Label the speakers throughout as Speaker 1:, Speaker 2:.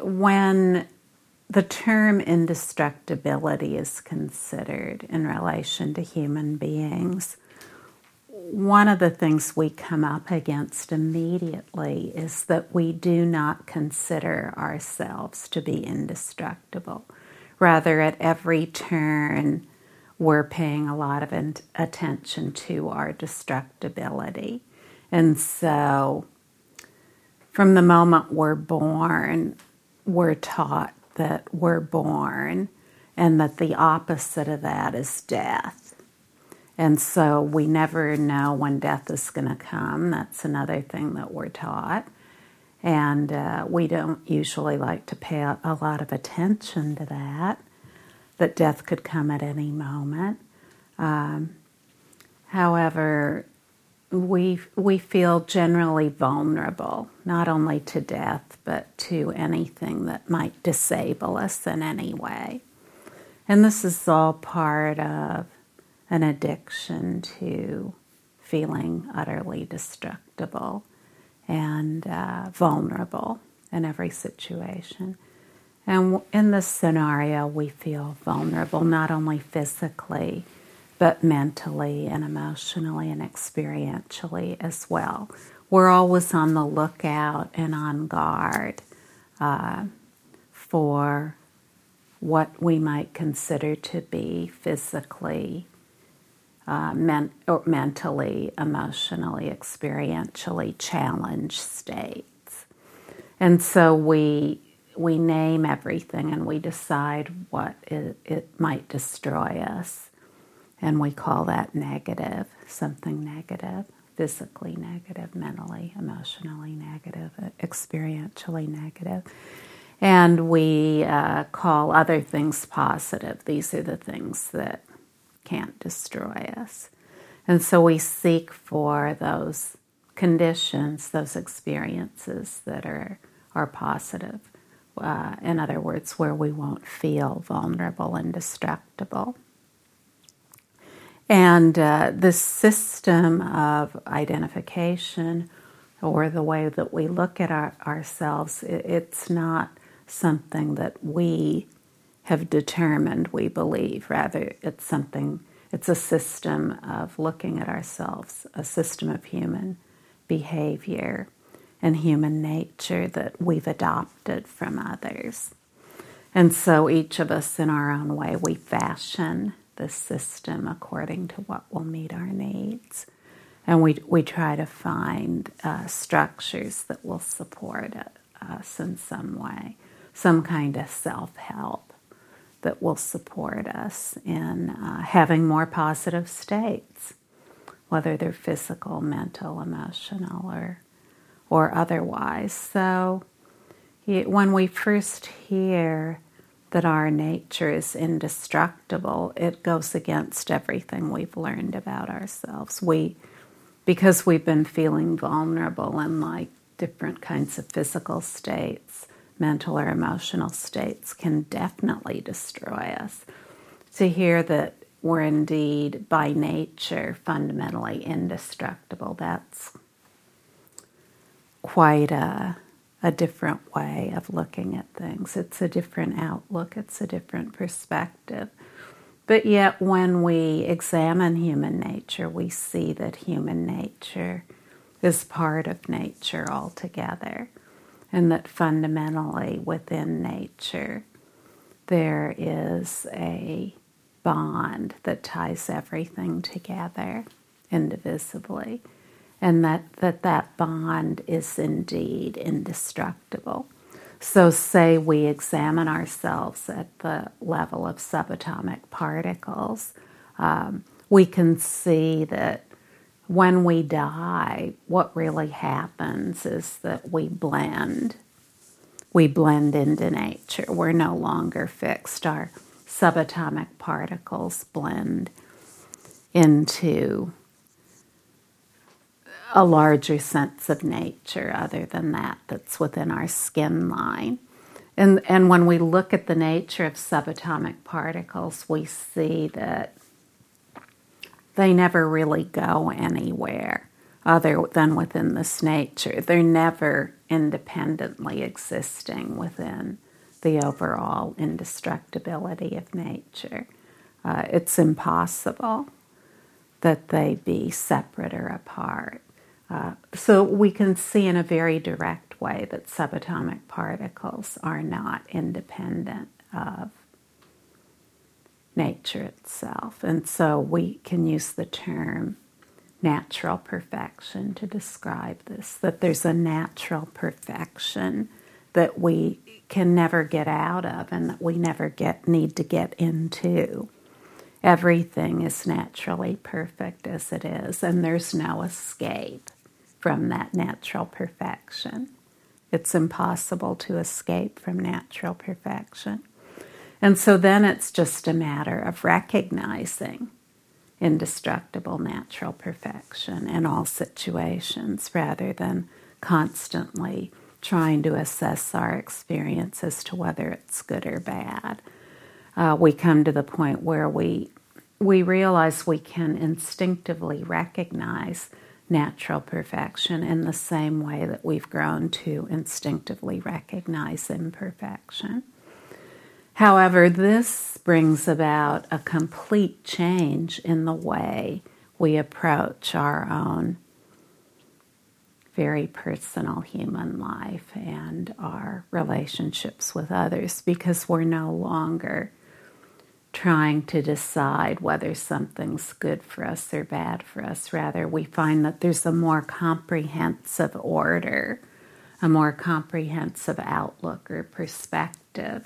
Speaker 1: when the term indestructibility is considered in relation to human beings, one of the things we come up against immediately is that we do not consider ourselves to be indestructible. Rather, at every turn, we're paying a lot of attention to our destructibility. And so, from the moment we're born, we're taught that we're born and that the opposite of that is death. And so we never know when death is going to come. That's another thing that we're taught. And we don't usually like to pay a lot of attention to that death could come at any moment. However, we feel generally vulnerable, not only to death, but to anything that might disable us in any way. And this is all part of an addiction to feeling utterly destructible and vulnerable in every situation. And in this scenario, we feel vulnerable not only physically, but mentally and emotionally and experientially as well. We're always on the lookout and on guard for what we might consider to be physically, mentally, emotionally, experientially challenged states. And so we name everything and we decide what it might destroy us. And we call that negative, something negative, physically negative, mentally, emotionally negative, experientially negative. And we call other things positive. These are the things that can't destroy us. And so we seek for those conditions, those experiences that are positive. In other words, where we won't feel vulnerable and destructible. And this system of identification, or the way that we look at ourselves, it's not something that we have determined we believe. Rather, it's a system of looking at ourselves, a system of human behavior and human nature that we've adopted from others. And so each of us in our own way, we fashion this system according to what will meet our needs. And we try to find structures that will support us in some way, some kind of self-help that will support us in having more positive states, whether they're physical, mental, emotional, or otherwise. So when we first hear that our nature is indestructible, it goes against everything we've learned about ourselves. Because we've been feeling vulnerable in like different kinds of physical states, mental or emotional states can definitely destroy us. To hear that we're indeed by nature fundamentally indestructible, that's quite a different way of looking at things. It's a different outlook. It's a different perspective. But yet when we examine human nature, we see that human nature is part of nature altogether, and that fundamentally within nature there is a bond that ties everything together indivisibly. And that bond is indeed indestructible. So say we examine ourselves at the level of subatomic particles, we can see that when we die, what really happens is that we blend into nature. We're no longer fixed. Our subatomic particles blend into a larger sense of nature other than that's within our skin line. And when we look at the nature of subatomic particles, we see that they never really go anywhere. other than within this nature. They're never independently existing within the overall indestructibility of nature. It's impossible that they be separate or apart. So we can see in a very direct way that subatomic particles are not independent of nature itself. And so we can use the term natural perfection to describe this, that there's a natural perfection that we can never get out of and that we never need to get into. Everything is naturally perfect as it is, and there's no escape from that natural perfection. It's impossible to escape from natural perfection. And so then it's just a matter of recognizing indestructible natural perfection in all situations rather than constantly trying to assess our experience as to whether it's good or bad. We come to the point where we realize we can instinctively recognize natural perfection in the same way that we've grown to instinctively recognize imperfection. However, this brings about a complete change in the way we approach our own very personal human life and our relationships with others, because we're no longer trying to decide whether something's good for us or bad for us. Rather, we find that there's a more comprehensive order, a more comprehensive outlook or perspective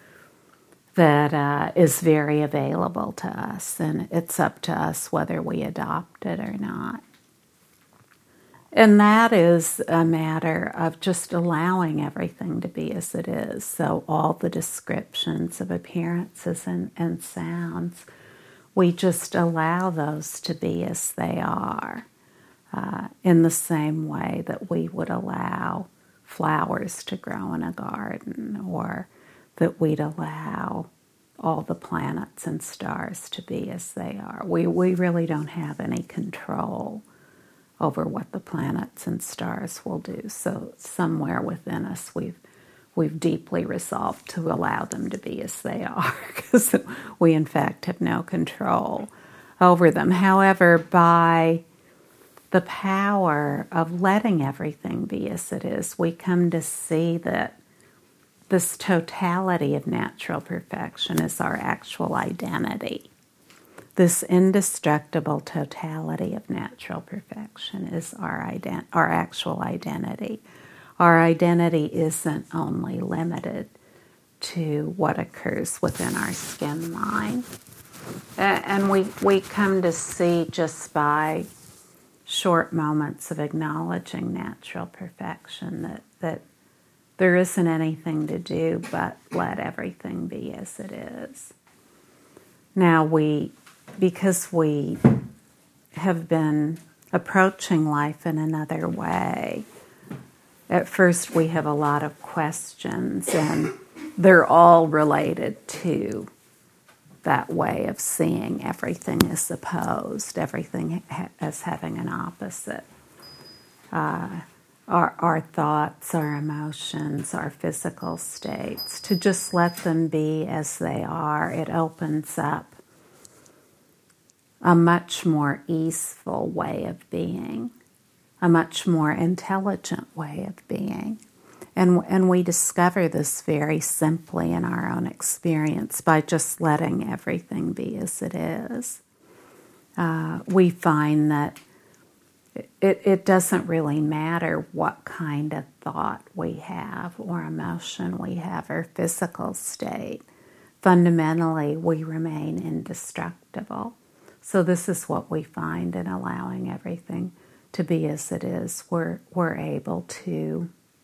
Speaker 1: that is very available to us, and it's up to us whether we adopt it or not. And that is a matter of just allowing everything to be as it is. So all the descriptions of appearances and sounds, we just allow those to be as they are, in the same way that we would allow flowers to grow in a garden, or that we'd allow all the planets and stars to be as they are. We really don't have any control over what the planets and stars will do. So somewhere within us we've deeply resolved to allow them to be as they are, because we in fact have no control over them. However, by the power of letting everything be as it is, we come to see that this totality of natural perfection is our actual identity. This indestructible totality of natural perfection is our actual identity. Our identity isn't only limited to what occurs within our skin line. And we come to see, just by short moments of acknowledging natural perfection, that there isn't anything to do but let everything be as it is. Now because we have been approaching life in another way, at first we have a lot of questions, and they're all related to that way of seeing everything as opposed, everything as having an opposite. Our thoughts, our emotions, our physical states, to just let them be as they are, it opens up a much more easeful way of being, a much more intelligent way of being. And we discover this very simply in our own experience by just letting everything be as it is. We find that it doesn't really matter what kind of thought we have or emotion we have or physical state. Fundamentally, we remain indestructible. So this is what we find in allowing everything to be as it is. We're able to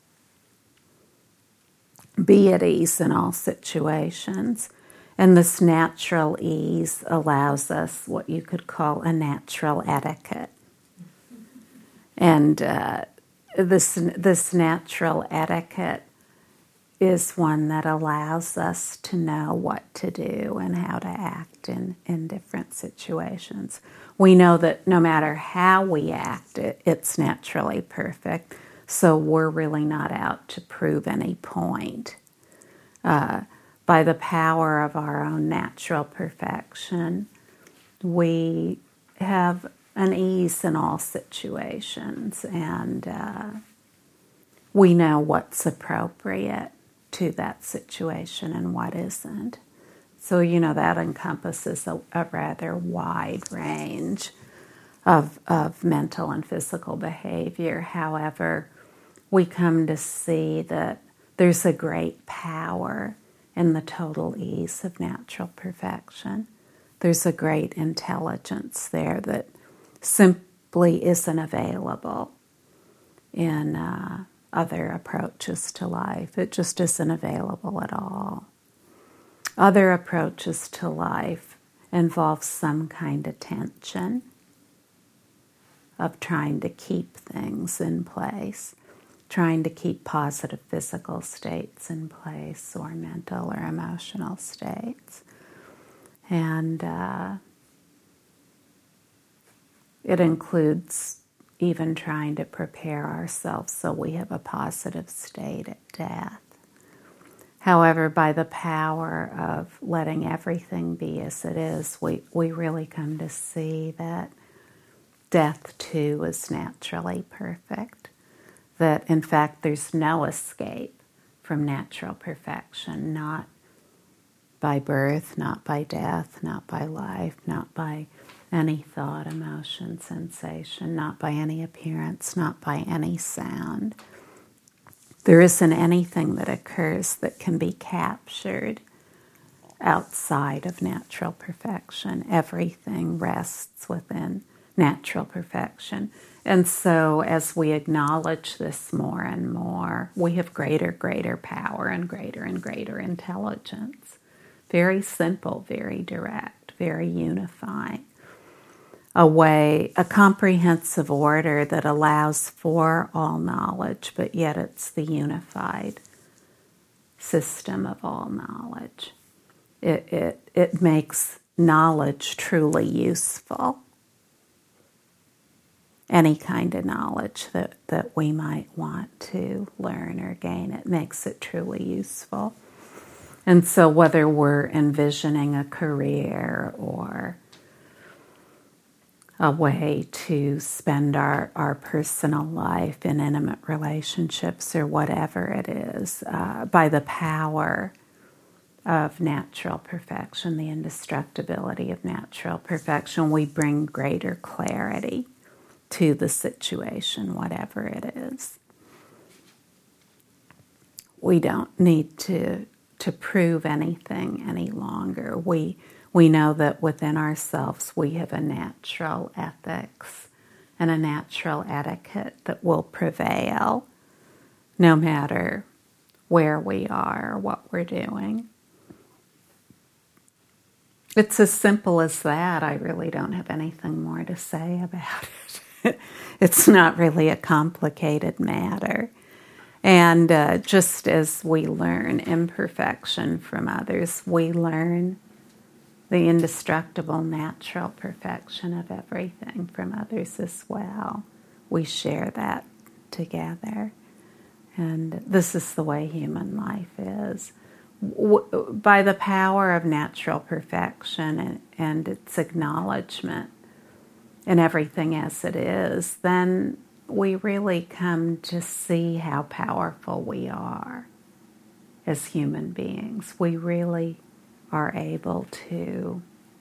Speaker 1: be at ease in all situations. And this natural ease allows us what you could call a natural etiquette. And this natural etiquette is one that allows us to know what to do and how to act in different situations. We know that no matter how we act, it's naturally perfect, so we're really not out to prove any point. By the power of our own natural perfection, we have an ease in all situations, and we know what's appropriate to that situation and what isn't. So, that encompasses a rather wide range of mental and physical behavior. However, we come to see that there's a great power in the total ease of natural perfection. There's a great intelligence there that simply isn't available in other approaches to life. It just isn't available at all. Other approaches to life involve some kind of tension of trying to keep things in place, trying to keep positive physical states in place or mental or emotional states. And it includes even trying to prepare ourselves so we have a positive state at death. However, by the power of letting everything be as it is, we really come to see that death too is naturally perfect. That in fact there's no escape from natural perfection, not by birth, not by death, not by life, not by any thought, emotion, sensation, not by any appearance, not by any sound. There isn't anything that occurs that can be captured outside of natural perfection. Everything rests within natural perfection. And so as we acknowledge this more and more, we have greater power and greater intelligence. Very simple, very direct, very unifying. A comprehensive order that allows for all knowledge, but yet it's the unified system of all knowledge. It makes knowledge truly useful. Any kind of knowledge that we might want to learn or gain, it makes it truly useful. And so whether we're envisioning a career or a way to spend our personal life in intimate relationships or whatever it is, by the power of natural perfection, the indestructibility of natural perfection, we bring greater clarity to the situation, whatever it is. We don't need to prove anything any longer. We know that within ourselves we have a natural ethics and a natural etiquette that will prevail no matter where we are or what we're doing. It's as simple as that. I really don't have anything more to say about it. It's not really a complicated matter. And just as we learn imperfection from others, we learn the indestructible natural perfection of everything from others as well. We share that together. And this is the way human life is. By the power of natural perfection and its acknowledgement in everything as it is, then we really come to see how powerful we are as human beings. We really are able to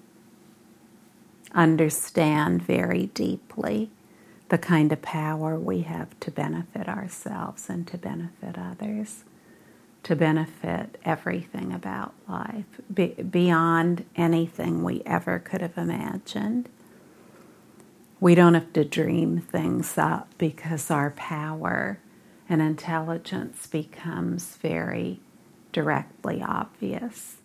Speaker 1: understand very deeply the kind of power we have to benefit ourselves and to benefit others, to benefit everything about life, beyond anything we ever could have imagined. We don't have to dream things up because our power and intelligence becomes very directly obvious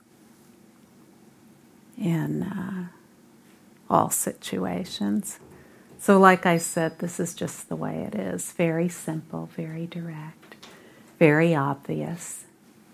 Speaker 1: in all situations. So like I said, this is just the way it is. Very simple, very direct, very obvious.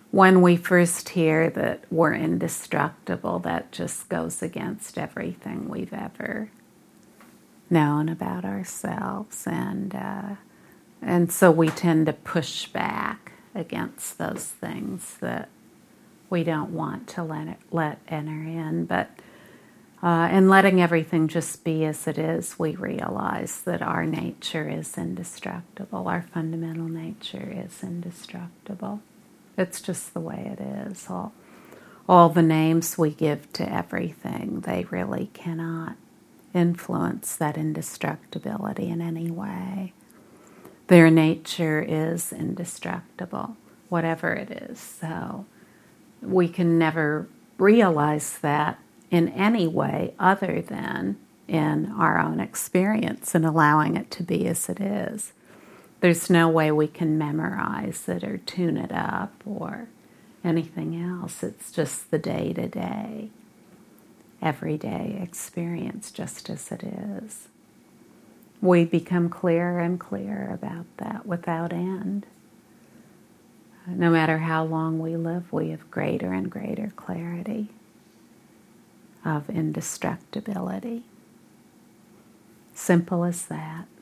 Speaker 1: when we first hear that we're indestructible, that just goes against everything we've ever known about ourselves, and so we tend to push back against those things that we don't want to let enter in. But in letting everything just be as it is, we realize that our nature is indestructible. Our fundamental nature is indestructible. It's just the way it is. All the names we give to everything, they really cannot influence that indestructibility in any way. Their nature is indestructible, whatever it is. So we can never realize that in any way other than in our own experience and allowing it to be as it is. There's no way we can memorize it or tune it up or anything else. It's just the day-to-day, everyday experience just as it is. We become clearer and clearer about that without end. No matter how long we live, we have greater and greater clarity of indestructibility. Simple as that.